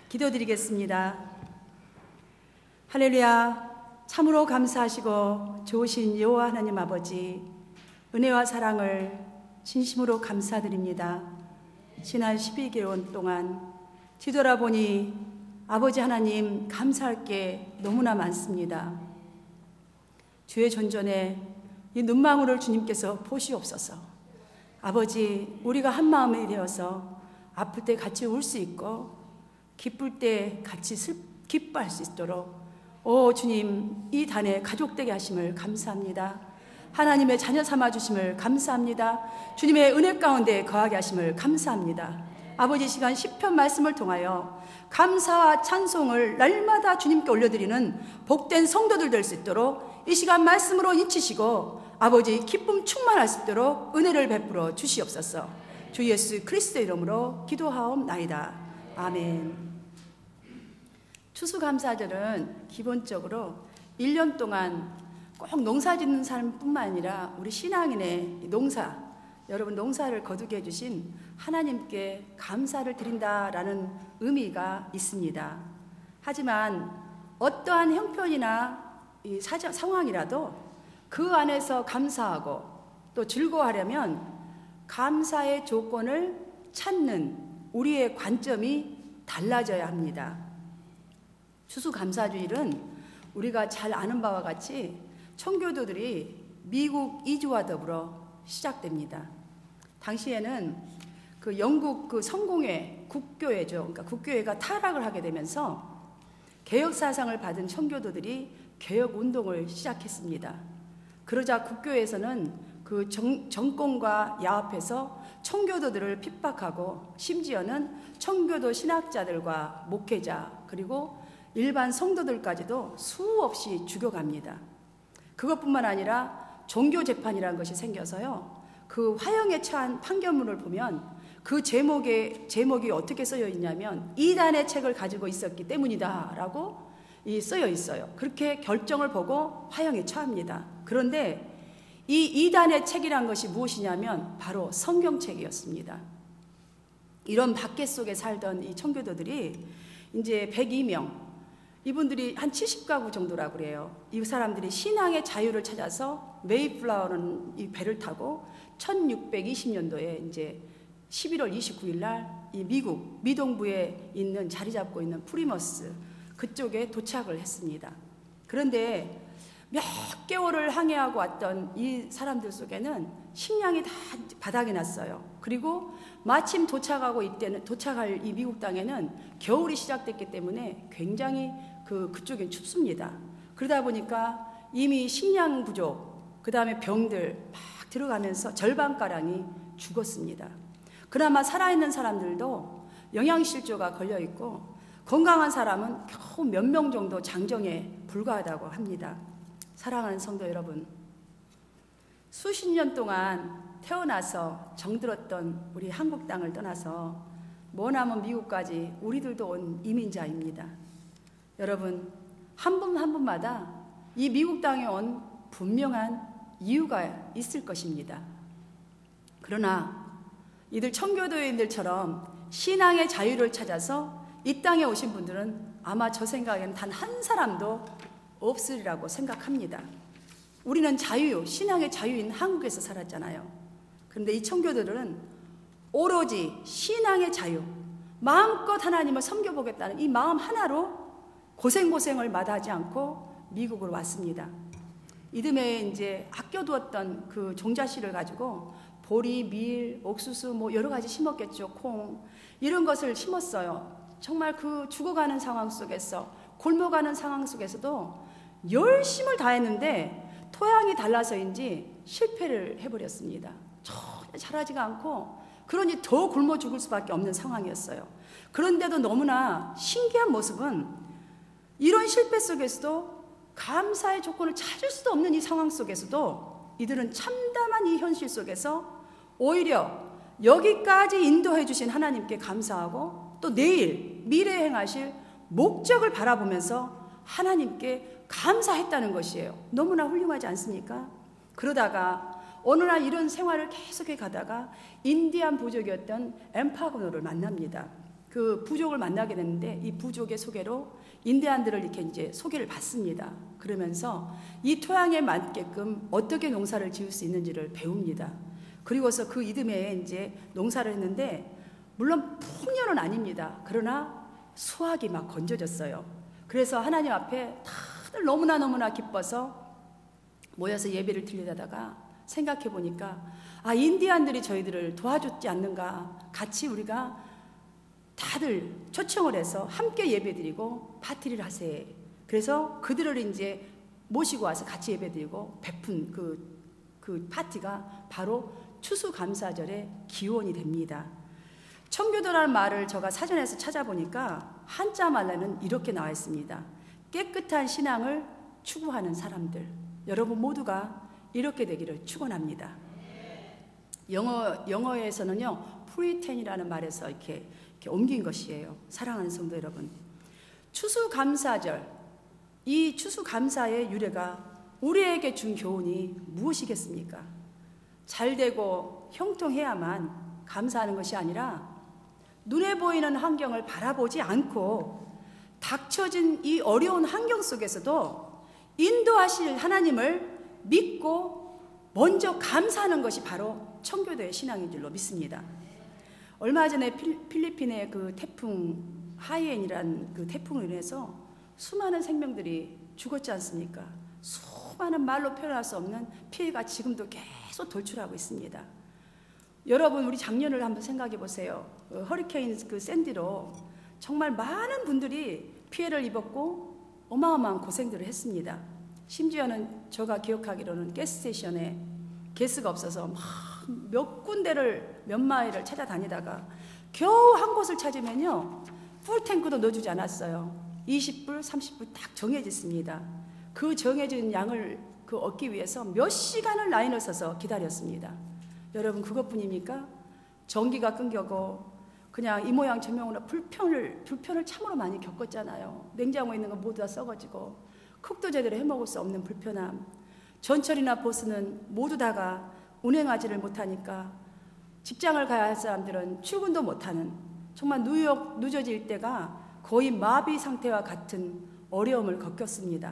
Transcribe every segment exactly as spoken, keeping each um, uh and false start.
기도드리겠습니다. 할렐루야. 참으로 감사하시고 좋으신 여호와 하나님 아버지, 은혜와 사랑을 진심으로 감사드립니다. 지난 십이 개월 동안 뒤돌아보니 아버지 하나님 감사할 게 너무나 많습니다. 주의 존전에 이 눈망울을 주님께서 보시옵소서. 아버지, 우리가 한 마음이 되어서 아플 때 같이 울 수 있고 기쁠 때 같이 슬, 기뻐할 수 있도록 오 주님, 이 단에 가족되게 하심을 감사합니다. 하나님의 자녀 삼아주심을 감사합니다. 주님의 은혜 가운데 거하게 하심을 감사합니다. 아버지, 시간 시편 말씀을 통하여 감사와 찬송을 날마다 주님께 올려드리는 복된 성도들 될 수 있도록 이 시간 말씀으로 인치시고 아버지 기쁨 충만할 수 있도록 은혜를 베풀어 주시옵소서. 주 예수 그리스도의 이름으로 기도하옵나이다. 아멘. 추수감사절은 기본적으로 일 년 동안 꼭 농사 짓는 사람뿐만 아니라 우리 신앙인의 농사, 여러분 농사를 거두게 해주신 하나님께 감사를 드린다라는 의미가 있습니다. 하지만 어떠한 형편이나 이 사정, 상황이라도 그 안에서 감사하고 또 즐거워하려면 감사의 조건을 찾는 우리의 관점이 달라져야 합니다. 추수감사주일은 우리가 잘 아는 바와 같이 청교도들이 미국 이주와 더불어 시작됩니다. 당시에는 그 영국 그 성공회 국교회죠. 그러니까 국교회가 타락을 하게 되면서 개혁 사상을 받은 청교도들이 개혁 운동을 시작했습니다. 그러자 국교회에서는 그 정, 정권과 야합해서 청교도들을 핍박하고 심지어는 청교도 신학자들과 목회자 그리고 일반 성도들까지도 수없이 죽여갑니다. 그것뿐만 아니라 종교재판이라는 것이 생겨서요, 그 화형에 처한 판결문을 보면 그 제목에, 제목이 어떻게 쓰여 있냐면 이단의 책을 가지고 있었기 때문이다 라고 이 쓰여 있어요. 그렇게 결정을 보고 화형에 처합니다. 그런데 이 이단의 책이란 것이 무엇이냐면 바로 성경책이었습니다. 이런 박해 속에 살던 이 청교도들이 이제 백이 명, 이분들이 한 칠십 가구 정도라고 그래요. 이 사람들이 신앙의 자유를 찾아서 메이플라워라는 이 배를 타고 천육백이십 년도에 이제 십일월 이십구일 날 이 미국 미동부에 있는 자리 잡고 있는 프리머스 그쪽에 도착을 했습니다. 그런데 몇 개월을 항해하고 왔던 이 사람들 속에는 식량이 다 바닥이 났어요. 그리고 마침 도착하고 이때는 도착할 이 미국 땅에는 겨울이 시작됐기 때문에 굉장히 그 그쪽엔 춥습니다. 그러다 보니까 이미 식량 부족, 그 다음에 병들 막 들어가면서 절반가량이 죽었습니다. 그나마 살아있는 사람들도 영양실조가 걸려 있고 건강한 사람은 겨우 몇 명 정도 장정에 불과하다고 합니다. 사랑하는 성도 여러분, 수십 년 동안 태어나서 정들었던 우리 한국 땅을 떠나서 머나먼 미국까지 우리들도 온 이민자입니다. 여러분, 한 분 한 분마다 이 미국 땅에 온 분명한 이유가 있을 것입니다. 그러나 이들 청교도인들처럼 신앙의 자유를 찾아서 이 땅에 오신 분들은 아마 저 생각에는 단 한 사람도 없으리라고 생각합니다. 우리는 자유, 신앙의 자유인 한국에서 살았잖아요. 그런데 이 청교도들은 오로지 신앙의 자유, 마음껏 하나님을 섬겨보겠다는 이 마음 하나로 고생고생을 마다하지 않고 미국으로 왔습니다. 이듬해 이제 아껴두었던 그 종자씨를 가지고 보리, 밀, 옥수수 뭐 여러 가지 심었겠죠. 콩 이런 것을 심었어요. 정말 그 죽어가는 상황 속에서 굶어가는 상황 속에서도 열심을 다했는데 토양이 달라서인지 실패를 해버렸습니다. 전혀 자라지가 않고 그러니 더 굶어 죽을 수밖에 없는 상황이었어요. 그런데도 너무나 신기한 모습은 이런 실패 속에서도 감사의 조건을 찾을 수도 없는 이 상황 속에서도 이들은 참담한 이 현실 속에서 오히려 여기까지 인도해 주신 하나님께 감사하고 또 내일 미래에 행하실 목적을 바라보면서 하나님께 감사했다는 것이에요. 너무나 훌륭하지 않습니까? 그러다가 어느 날 이런 생활을 계속해 가다가 인디안 부족이었던 엠파고노를 만납니다. 그 그 부족을 만나게 됐는데 이 부족의 소개로 인디안들을 이렇게 이제 소개를 받습니다. 그러면서 이 토양에 맞게끔 어떻게 농사를 지을 수 있는지를 배웁니다. 그리고서 그 이듬해에 이제 농사를 했는데 물론 풍년은 아닙니다. 그러나 수확이 막 건져졌어요. 그래서 하나님 앞에 다들 너무나 너무나 기뻐서 모여서 예배를 드리다가 생각해 보니까 아, 인디안들이 저희들을 도와줬지 않는가. 같이 우리가 다들 초청을 해서 함께 예배드리고 파티를 하세요. 그래서 그들을 이제 모시고 와서 같이 예배드리고 베푼 그, 그 파티가 바로 추수감사절의 기원이 됩니다. 청교도라는 말을 제가 사전에서 찾아보니까 한자 말로는 이렇게 나와 있습니다. 깨끗한 신앙을 추구하는 사람들. 여러분 모두가 이렇게 되기를 축원합니다. 영어, 영어에서는요, 프리텐이라는 말에서 이렇게, 이렇게 옮긴 것이에요. 사랑하는 성도 여러분. 추수감사절, 이 추수감사의 유래가 우리에게 준 교훈이 무엇이겠습니까? 잘되고 형통해야만 감사하는 것이 아니라 눈에 보이는 환경을 바라보지 않고 닥쳐진 이 어려운 환경 속에서도 인도하실 하나님을 믿고 먼저 감사하는 것이 바로 청교도의 신앙인 줄로 믿습니다. 얼마 전에 필리핀의 그 태풍 하이엔이라는 그 태풍으로 인해서 수많은 생명들이 죽었지 않습니까? 수많은 말로 표현할 수 없는 피해가 지금도 계속 돌출하고 있습니다. 여러분, 우리 작년을 한번 생각해 보세요. 허리케인 그 샌디로 정말 많은 분들이 피해를 입었고 어마어마한 고생들을 했습니다. 심지어는 제가 기억하기로는 가스스테이션에 가스가 없어서 막 몇 군데를 몇 마일을 찾아다니다가 겨우 한 곳을 찾으면요, 풀탱크도 넣어주지 않았어요. 이십 불, 삼십 불 딱 정해졌습니다. 그 정해진 양을 그 얻기 위해서 몇 시간을 라인을 서서 기다렸습니다. 여러분, 그것뿐입니까? 전기가 끊겨고 그냥 이 모양 저 모양으로 불편을 불편을 참으로 많이 겪었잖아요. 냉장고에 있는 거 모두 다 썩어지고 쿡도 제대로 해먹을 수 없는 불편함. 전철이나 버스는 모두 다가 운행하지를 못하니까 직장을 가야 할 사람들은 출근도 못하는 정말 누적 늦어질 때가 거의 마비 상태와 같은 어려움을 겪었습니다.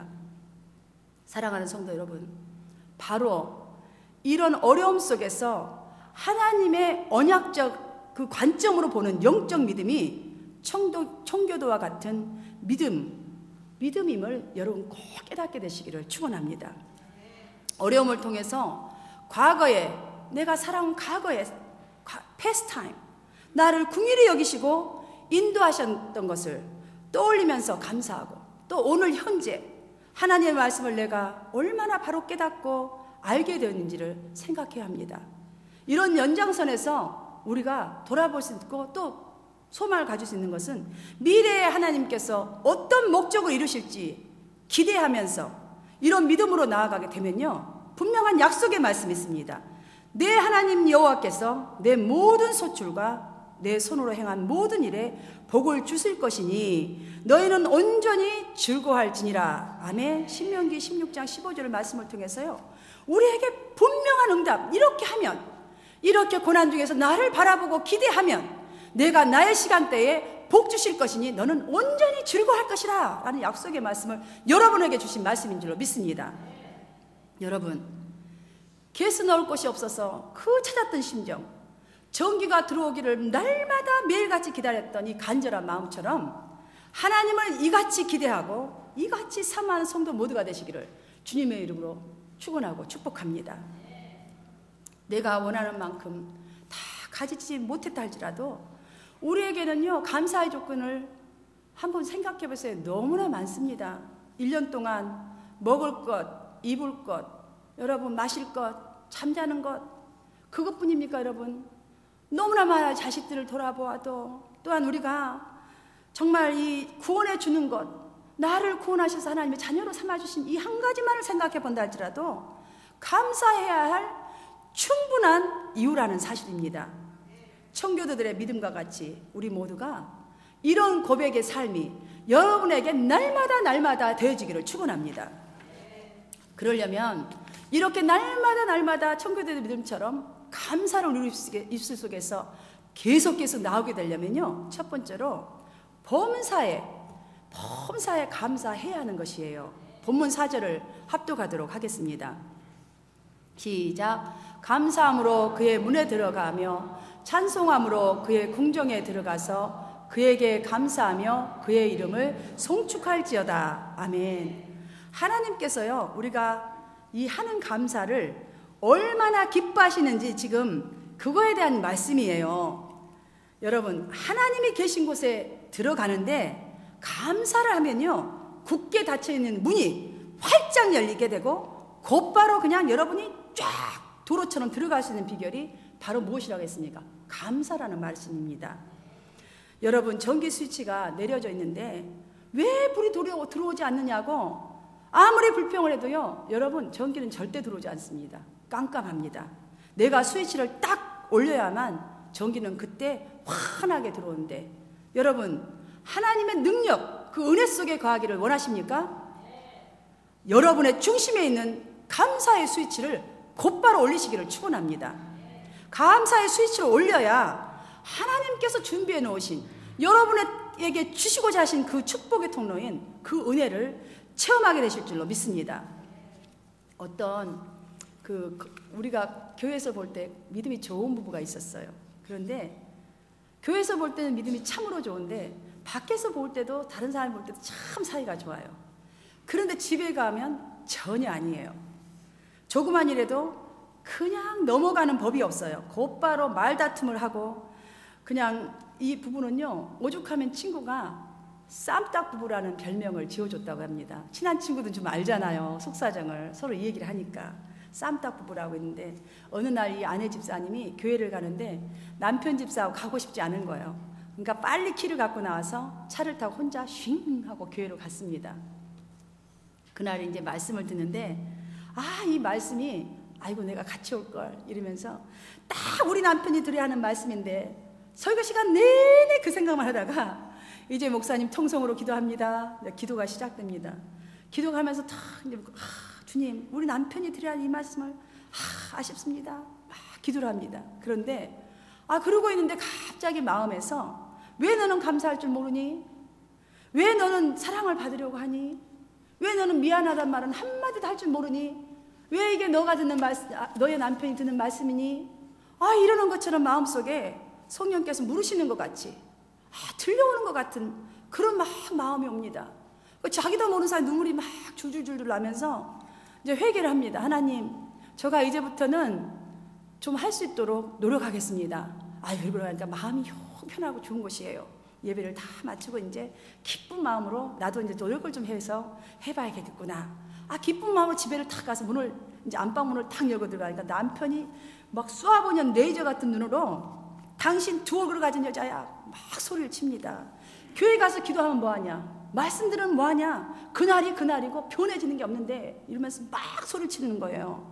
사랑하는 성도 여러분, 바로 이런 어려움 속에서 하나님의 언약적 그 관점으로 보는 영적 믿음이 청도, 청교도와 같은 믿음, 믿음임을 여러분 꼭 깨닫게 되시기를 축원합니다. 어려움을 통해서 과거에 내가 살아온 과거의 past time, 나를 긍휼히 여기시고 인도하셨던 것을 떠올리면서 감사하고 또 오늘 현재 하나님의 말씀을 내가 얼마나 바로 깨닫고 알게 되었는지를 생각해야 합니다. 이런 연장선에서 우리가 돌아볼 수 있고 또 소망을 가질 수 있는 것은 미래에 하나님께서 어떤 목적을 이루실지 기대하면서 이런 믿음으로 나아가게 되면요, 분명한 약속의 말씀이 있습니다. 내 하나님 여호와께서 내 모든 소출과 내 손으로 행한 모든 일에 복을 주실 것이니 너희는 온전히 즐거워할지니라. 아멘. 신명기 십육 장 십오 절 말씀을 통해서요, 우리에게 분명한 응답, 이렇게 하면, 이렇게 고난 중에서 나를 바라보고 기대하면 내가 나의 시간대에 복 주실 것이니 너는 온전히 즐거워할 것이라 라는 약속의 말씀을 여러분에게 주신 말씀인 줄로 믿습니다. 여러분, 가스 넣을 곳이 없어서 그 찾았던 심정, 전기가 들어오기를 날마다 매일같이 기다렸던 이 간절한 마음처럼 하나님을 이같이 기대하고 이같이 사모하는 성도 모두가 되시기를 주님의 이름으로 축원하고 축복합니다. 내가 원하는 만큼 다 가지지 못했다 할지라도 우리에게는요, 감사의 조건을 한번 생각해 보세요. 너무나 많습니다. 일 년 동안 먹을 것, 입을 것, 여러분 마실 것, 잠자는 것, 그것뿐입니까 여러분? 너무나 많은 자식들을 돌아보아도 또한 우리가 정말 이 구원해 주는 것, 나를 구원하셔서 하나님의 자녀로 삼아주신 이 한 가지만을 생각해 본다 할지라도 감사해야 할 충분한 이유라는 사실입니다. 청교도들의 믿음과 같이 우리 모두가 이런 고백의 삶이 여러분에게 날마다 날마다 되어지기를 축원합니다. 그러려면 이렇게 날마다 날마다 청교도의 믿음처럼 감사를 우리 입술 속에서 계속 계속 나오게 되려면요, 첫 번째로 범사에 범사에 감사해야 하는 것이에요. 본문 사 절을 합독하도록 하겠습니다. 시작. 감사함으로 그의 문에 들어가며 찬송함으로 그의 궁정에 들어가서 그에게 감사하며 그의 이름을 송축할지어다. 아멘. 하나님께서요, 우리가 이 하는 감사를 얼마나 기뻐하시는지 지금 그거에 대한 말씀이에요. 여러분, 하나님이 계신 곳에 들어가는데 감사를 하면요, 굳게 닫혀있는 문이 활짝 열리게 되고 곧바로 그냥 여러분이 쫙 도로처럼 들어갈 수 있는 비결이 바로 무엇이라고 했습니까? 감사라는 말씀입니다. 여러분, 전기 스위치가 내려져 있는데 왜 불이 들어오지 않느냐고 아무리 불평을 해도요, 여러분, 전기는 절대 들어오지 않습니다. 깜깜합니다. 내가 스위치를 딱 올려야만 전기는 그때 환하게 들어오는데, 여러분, 하나님의 능력, 그 은혜 속에 거하기를 원하십니까? 여러분의 중심에 있는 감사의 스위치를 곧바로 올리시기를 축원합니다. 감사의 스위치를 올려야 하나님께서 준비해 놓으신, 여러분에게 주시고자 하신 그 축복의 통로인 그 은혜를 체험하게 되실 줄로 믿습니다. 어떤 그 우리가 교회에서 볼 때 믿음이 좋은 부부가 있었어요. 그런데 교회에서 볼 때는 믿음이 참으로 좋은데 밖에서 볼 때도, 다른 사람 볼 때도 참 사이가 좋아요. 그런데 집에 가면 전혀 아니에요. 조그만 일에도 그냥 넘어가는 법이 없어요. 곧바로 말다툼을 하고, 그냥 이 부부는요, 오죽하면 친구가 쌈딱 부부라는 별명을 지어줬다고 합니다. 친한 친구들은 좀 알잖아요, 속사정을. 서로 이 얘기를 하니까 쌈딱 부부라고 했는데, 어느 날 이 아내 집사님이 교회를 가는데 남편 집사하고 가고 싶지 않은 거예요. 그러니까 빨리 키를 갖고 나와서 차를 타고 혼자 쉥 하고 교회로 갔습니다. 그날 이제 말씀을 듣는데, 아, 이 말씀이, 아이고 내가 같이 올걸 이러면서 딱 우리 남편이 들어야 하는 말씀인데, 설교 시간 내내 그 생각만 하다가 이제 목사님 통성으로 기도합니다. 기도가 시작됩니다. 기도하면서 탁 이제, 아, 주님, 우리 남편이 드려야 할 이 말씀을, 아, 아쉽습니다. 막 기도를 합니다. 그런데 아, 그러고 있는데 갑자기 마음에서, 왜 너는 감사할 줄 모르니? 왜 너는 사랑을 받으려고 하니? 왜 너는 미안하단 말은 한마디도 할 줄 모르니? 왜 이게 너가 듣는 말씀, 너의 남편이 듣는 말씀이니? 아, 이러는 것처럼 마음속에 성령께서 물으시는 것 같이, 아, 들려오는 것 같은 그런 막 마음이 옵니다. 자기도 모르는 사이 눈물이 막 줄줄줄줄 나면서 이제 회개를 합니다. 하나님, 저가 이제부터는 좀 할 수 있도록 노력하겠습니다. 아, 그러니까 마음이 편하고 좋은 것이에요. 예배를 다 마치고 이제 기쁜 마음으로 나도 이제 노력을 좀 해서 해봐야겠구나. 아, 기쁜 마음으로 집에를 탁 가서 문을, 이제 안방 문을 탁 열고 들어가니까 남편이 막 쏘아보는 레이저 같은 눈으로, 당신 두 얼굴을 가진 여자야, 막 소리를 칩니다. 교회 가서 기도하면 뭐하냐, 말씀 들으면 뭐하냐, 그날이 그날이고 변해지는 게 없는데, 이러면서 막 소리를 치는 거예요.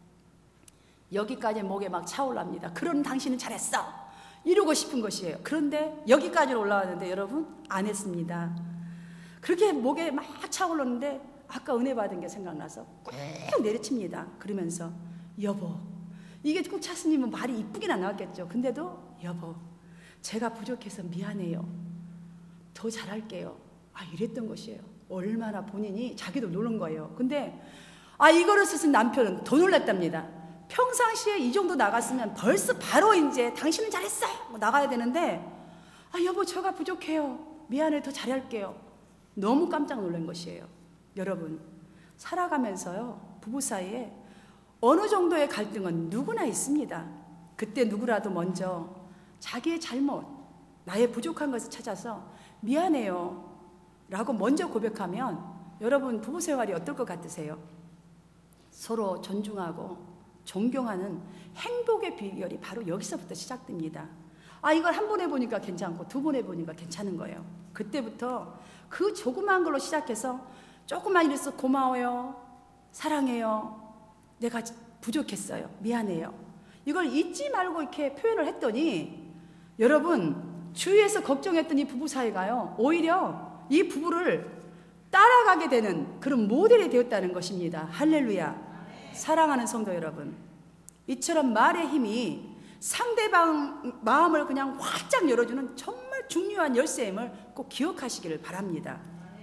여기까지 목에 막 차올랍니다. 그런 당신은 잘했어, 이루고 싶은 것이에요. 그런데 여기까지 올라왔는데 여러분, 안 했습니다. 그렇게 목에 막 차올랐는데 아까 은혜 받은 게 생각나서 꾹 내려칩니다. 그러면서, 여보, 이게 꼭 차스님은 말이 이쁘긴 안 나왔겠죠. 근데도, 여보, 제가 부족해서 미안해요. 더 잘할게요. 아, 이랬던 것이에요. 얼마나 본인이 자기도 놀란 거예요. 근데 아, 이거를 쓰신 남편은 더 놀랐답니다. 평상시에 이 정도 나갔으면 벌써 바로 이제 당신은 잘했어 나가야 되는데, 아, 여보, 제가 부족해요. 미안해, 더 잘할게요. 너무 깜짝 놀란 것이에요. 여러분, 살아가면서요, 부부 사이에 어느 정도의 갈등은 누구나 있습니다. 그때 누구라도 먼저 자기의 잘못, 나의 부족한 것을 찾아서 미안해요 라고 먼저 고백하면, 여러분, 부부 생활이 어떨 것 같으세요? 서로 존중하고 존경하는 행복의 비결이 바로 여기서부터 시작됩니다. 아, 이걸 한 번 해보니까 괜찮고 두 번 해보니까 괜찮은 거예요. 그때부터 그 조그만 걸로 시작해서 조금만 이래서 고마워요, 사랑해요, 내가 부족했어요, 미안해요, 이걸 잊지 말고 이렇게 표현을 했더니, 여러분, 주위에서 걱정했던 이 부부 사이가요, 오히려 이 부부를 따라가게 되는 그런 모델이 되었다는 것입니다. 할렐루야. 사랑하는 성도 여러분, 이처럼 말의 힘이 상대방 마음을 그냥 활짝 열어주는 정말 중요한 열쇠임을 꼭 기억하시기를 바랍니다.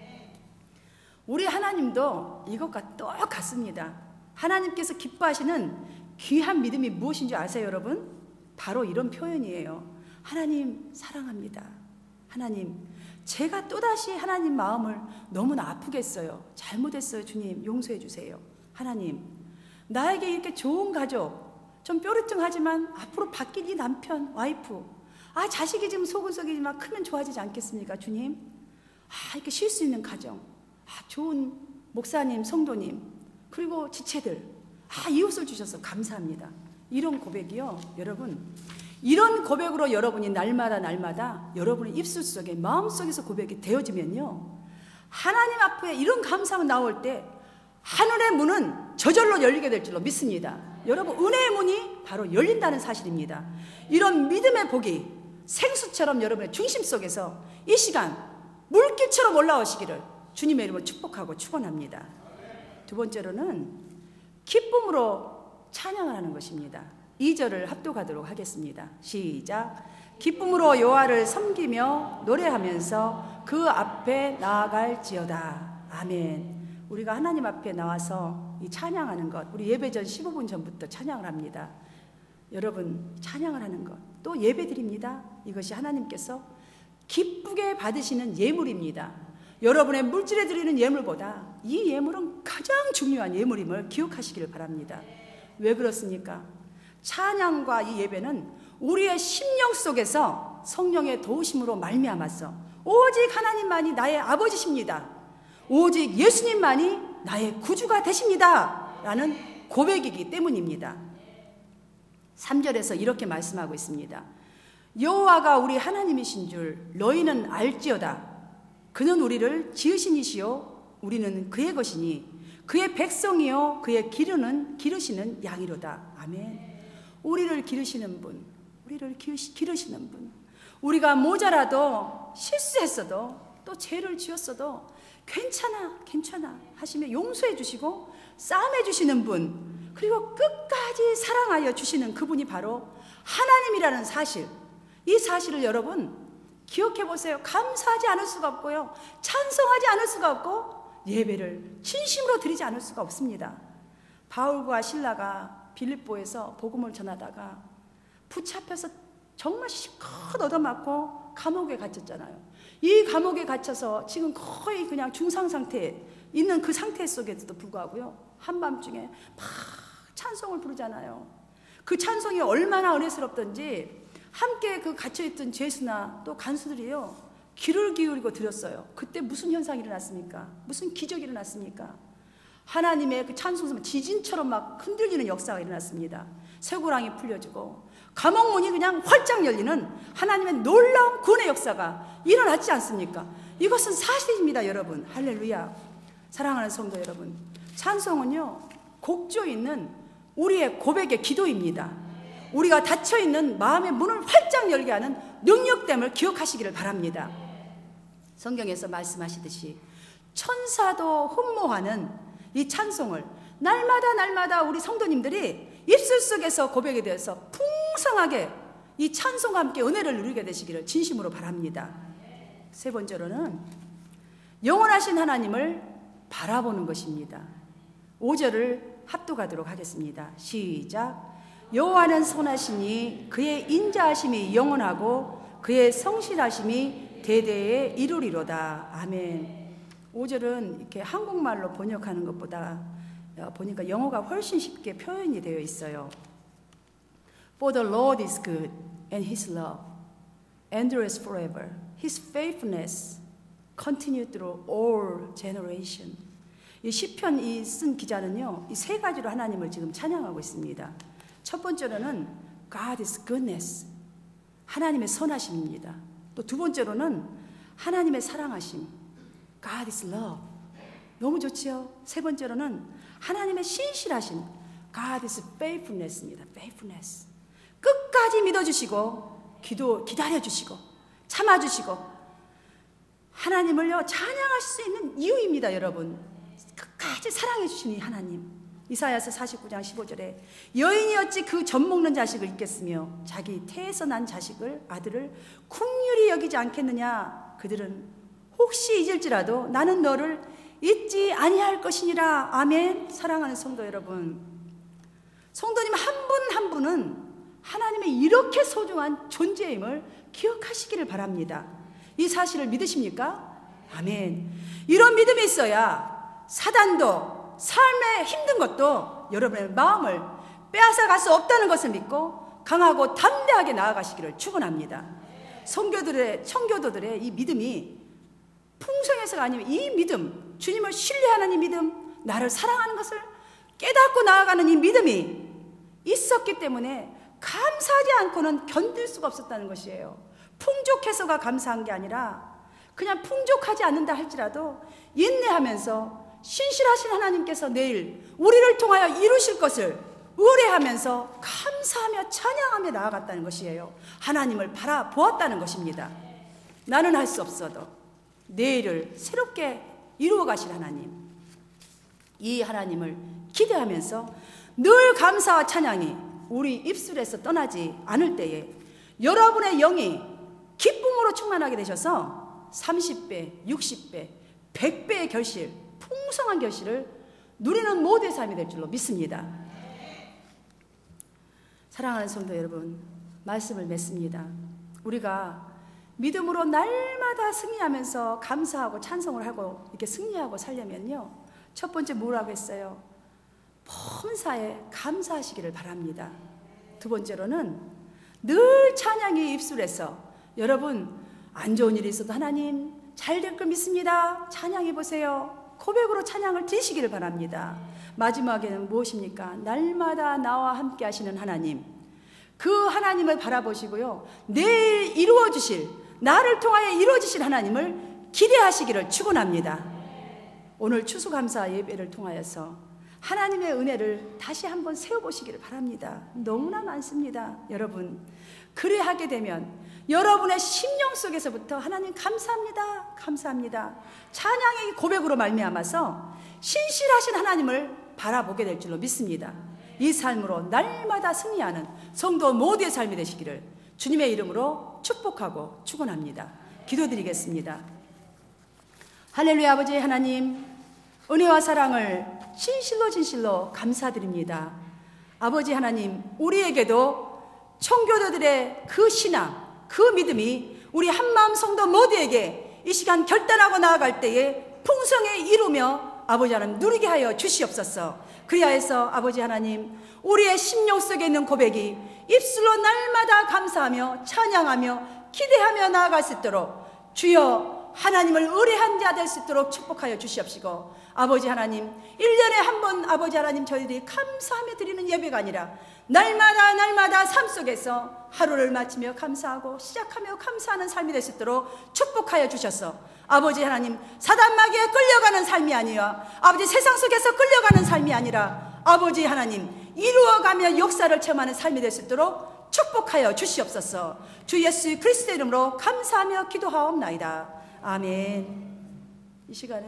우리 하나님도 이것과 똑같습니다. 하나님께서 기뻐하시는 귀한 믿음이 무엇인지 아세요, 여러분? 바로 이런 표현이에요. 하나님 사랑합니다. 하나님, 제가 또다시 하나님 마음을 너무나 아프게 했어요. 잘못했어요. 주님 용서해 주세요. 하나님, 나에게 이렇게 좋은 가족, 좀 뾰루퉁하지만 앞으로 바뀔 이 남편, 와이프, 아 자식이 지금 소근소근이지만 크면 좋아지지 않겠습니까? 주님, 아 이렇게 쉴 수 있는 가정, 아 좋은 목사님, 성도님, 그리고 지체들, 아 이웃을 주셔서 감사합니다. 이런 고백이요, 여러분, 이런 고백으로 여러분이 날마다 날마다 여러분의 입술 속에 마음속에서 고백이 되어지면요, 하나님 앞에 이런 감사가 나올 때 하늘의 문은 저절로 열리게 될 줄로 믿습니다. 여러분, 은혜의 문이 바로 열린다는 사실입니다. 이런 믿음의 복이 생수처럼 여러분의 중심 속에서 이 시간 물길처럼 올라오시기를 주님의 이름으로 축복하고 축원합니다. 두 번째로는 기쁨으로 찬양을 하는 것입니다. 이 절을 합독하도록 하겠습니다. 시작. 기쁨으로 여호와를 섬기며 노래하면서 그 앞에 나아갈지어다. 아멘. 우리가 하나님 앞에 나와서 이 찬양하는 것, 우리 예배 전 십오 분 전부터 찬양을 합니다. 여러분, 찬양을 하는 것, 또 예배 드립니다. 이것이 하나님께서 기쁘게 받으시는 예물입니다. 여러분의 물질에 드리는 예물보다 이 예물은 가장 중요한 예물임을 기억하시기를 바랍니다. 왜 그렇습니까? 찬양과 이 예배는 우리의 심령 속에서 성령의 도우심으로 말미암아서 오직 하나님만이 나의 아버지십니다. 오직 예수님만이 나의 구주가 되십니다. 라는 고백이기 때문입니다. 삼 절에서 이렇게 말씀하고 있습니다. 여호와가 우리 하나님이신 줄 너희는 알지어다. 그는 우리를 지으신 이시요 우리는 그의 것이니 그의 백성이요 그의 기르는 기르시는 양이로다. 아멘. 우리를 기르시는 분, 우리를 기르시는 분, 우리가 모자라도 실수했어도 또 죄를 지었어도 괜찮아 괜찮아 하시며 용서해 주시고 싸매 주시는 분, 그리고 끝까지 사랑하여 주시는 그분이 바로 하나님이라는 사실, 이 사실을 여러분 기억해 보세요. 감사하지 않을 수가 없고요, 찬송하지 않을 수가 없고, 예배를 진심으로 드리지 않을 수가 없습니다. 바울과 실라가 빌립보에서 복음을 전하다가 붙잡혀서 정말 실컷 얻어맞고 감옥에 갇혔잖아요. 이 감옥에 갇혀서 지금 거의 그냥 중상 상태에 있는 그 상태 속에서도 불구하고요, 한밤중에 막 찬송을 부르잖아요. 그 찬송이 얼마나 은혜스럽던지 함께 그 갇혀있던 죄수나 또 간수들이요, 귀를 기울이고 들었어요. 그때 무슨 현상이 일어났습니까? 무슨 기적이 일어났습니까? 하나님의 그 찬송은 지진처럼 막 흔들리는 역사가 일어났습니다. 쇠고랑이 풀려지고 감옥문이 그냥 활짝 열리는 하나님의 놀라운 구원의 역사가 일어났지 않습니까? 이것은 사실입니다, 여러분. 할렐루야. 사랑하는 성도 여러분, 찬송은요, 곡조 있는 우리의 고백의 기도입니다. 우리가 닫혀있는 마음의 문을 활짝 열게 하는 능력됨을 기억하시기를 바랍니다. 성경에서 말씀하시듯이 천사도 흠모하는 이 찬송을 날마다 날마다 우리 성도님들이 입술 속에서 고백에 대해서 풍성하게 이 찬송과 함께 은혜를 누리게 되시기를 진심으로 바랍니다. 세 번째로는 영원하신 하나님을 바라보는 것입니다. 오 절을 합독하도록 하겠습니다. 시작. 여호와는 선하시니 그의 인자하심이 영원하고 그의 성실하심이 대대에 이루리로다. 아멘. 오 절은 이렇게 한국말로 번역하는 것보다 보니까 영어가 훨씬 쉽게 표현이 되어 있어요. For the Lord is good and His love endures forever. His faithfulness continues through all generation. 이 시편 이 쓴 기자는요, 이 세 가지로 하나님을 지금 찬양하고 있습니다. 첫 번째로는 God is goodness, 하나님의 선하심입니다. 또 두 번째로는 하나님의 사랑하심, God is love, 너무 좋지요. 세 번째로는 하나님의 신실하심, God is faithfulness입니다. faithfulness, 끝까지 믿어주시고 기도 기다려주시고 참아주시고 하나님을요 찬양할 수 있는 이유입니다. 여러분, 끝까지 사랑해 주시는 이 하나님, 이사야서 사십구 장 십오 절에 여인이 어찌 그 젖 먹는 자식을 잊겠으며 자기 태에서 난 자식을 아들을 긍휼히 여기지 않겠느냐. 그들은 혹시 잊을지라도 나는 너를 잊지 아니할 것이니라. 아멘. 사랑하는 성도 여러분, 성도님 한 분 한 분은 하나님의 이렇게 소중한 존재임을 기억하시기를 바랍니다. 이 사실을 믿으십니까? 아멘. 이런 믿음이 있어야 사단도 삶에 힘든 것도 여러분의 마음을 빼앗아 갈 수 없다는 것을 믿고 강하고 담대하게 나아가시기를 축원합니다. 성교들의 청교도들의 이 믿음이 풍성해서가 아니면 이 믿음, 주님을 신뢰하는 이 믿음, 나를 사랑하는 것을 깨닫고 나아가는 이 믿음이 있었기 때문에 감사하지 않고는 견딜 수가 없었다는 것이에요. 풍족해서가 감사한 게 아니라 그냥 풍족하지 않는다 할지라도 인내하면서 신실하신 하나님께서 내일 우리를 통하여 이루실 것을 의뢰하면서 감사하며 찬양하며 나아갔다는 것이에요. 하나님을 바라보았다는 것입니다. 나는 할 수 없어도 내일을 새롭게 이루어 가실 하나님, 이 하나님을 기대하면서 늘 감사와 찬양이 우리 입술에서 떠나지 않을 때에 여러분의 영이 기쁨으로 충만하게 되셔서 삼십 배, 육십 배, 백 배의 결실, 풍성한 결실을 누리는 모두의 삶이 될 줄로 믿습니다. 사랑하는 성도 여러분, 말씀을 맺습니다. 우리가 믿음으로 날마다 승리하면서 감사하고 찬송을 하고 이렇게 승리하고 살려면요, 첫 번째 뭐라고 했어요? 범사에 감사하시기를 바랍니다. 두 번째로는 늘 찬양이 입술에서, 여러분 안 좋은 일이 있어도 하나님 잘 될 걸 믿습니다, 찬양해 보세요. 고백으로 찬양을 드리시기를 바랍니다. 마지막에는 무엇입니까? 날마다 나와 함께 하시는 하나님, 그 하나님을 바라보시고요, 내일 이루어 주실, 나를 통하여 이루어 주실 하나님을 기대하시기를 축원합니다. 오늘 추수감사 예배를 통하여서 하나님의 은혜를 다시 한번 세워보시기를 바랍니다. 너무나 많습니다. 여러분, 그래 하게 되면 여러분의 심령 속에서부터 하나님 감사합니다, 감사합니다, 찬양의 고백으로 말미암아서 신실하신 하나님을 바라보게 될 줄로 믿습니다. 이 삶으로 날마다 승리하는 성도 모두의 삶이 되시기를 주님의 이름으로 축복하고 축원합니다. 기도드리겠습니다. 할렐루야. 아버지 하나님, 은혜와 사랑을 진실로 진실로 감사드립니다. 아버지 하나님, 우리에게도 청교도들의 그 신앙, 그 믿음이 우리 한마음 성도 모두에게 이 시간 결단하고 나아갈 때에 풍성에 이루며 아버지 하나님 누리게 하여 주시옵소서. 그리하여서 아버지 하나님, 우리의 심령 속에 있는 고백이 입술로 날마다 감사하며 찬양하며 기대하며 나아갈 수 있도록 주여 하나님을 의뢰한 자 될 수 있도록 축복하여 주시옵시고, 아버지 하나님, 일 년에 한 번 아버지 하나님 저희들이 감사하며 드리는 예배가 아니라 날마다 날마다 삶 속에서 하루를 마치며 감사하고 시작하며 감사하는 삶이 될 수 있도록 축복하여 주셔서 아버지 하나님, 사단마귀에 끌려가는 삶이 아니라 아버지 세상 속에서 끌려가는 삶이 아니라 아버지 하나님, 이루어가며 역사를 체험하는 삶이 될 수 있도록 축복하여 주시옵소서. 주 예수 그리스도의 이름으로 감사하며 기도하옵나이다. 아멘. 이 시간에